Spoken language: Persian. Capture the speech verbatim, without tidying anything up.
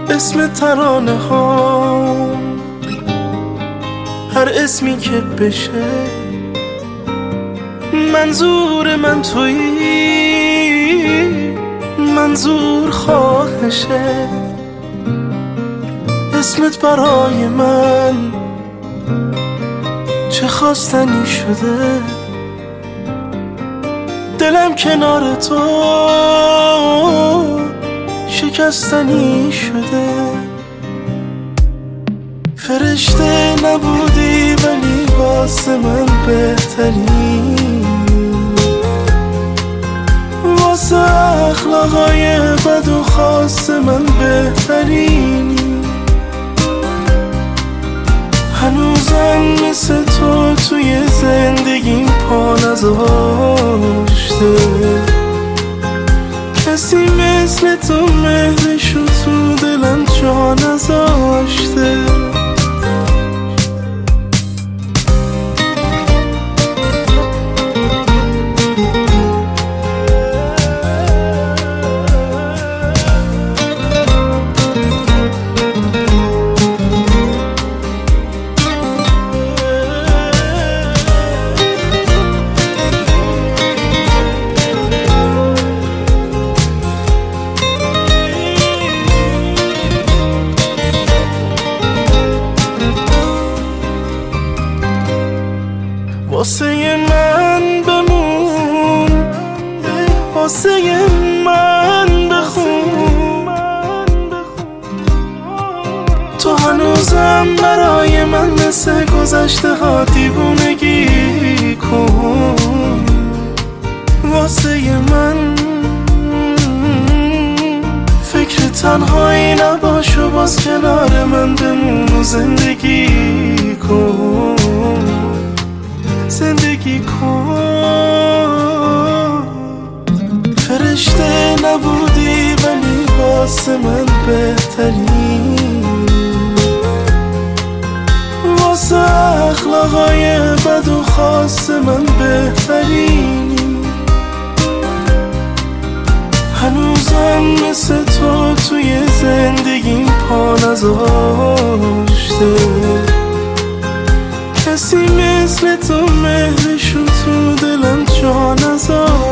اسم ترانه ها، هر اسمی که بشه منظور من تویی، منظور خواهشه. اسمت برای من چه خواستنی شده، دلم کنار تو شکستنی شده. فرشته نبودی ولی واسه من بهتری، واسه اخلاقای بد و خاص من بهترینی. هنوزم مثل تو توی زندگیم پا نذاشته، کسی مثل تو مهرشو تو دلم جا نذاشته. واسه من بمون، واسه من بخون، تو هنوزم برای من مثل گذشته ها دیوونگی کن. واسه من فکر تنهایی نباش و باز کنار من بمون و زندگی کن، زندگی کن. فرشته نبودی ولی واسه من بهتری، واسه اخلاقای بد و خاص من بهترینی. هنوزم مثل تو توی زندگیم پا نذاشته، کسی مثل تو مهرشو تو دلم جا نذاشته.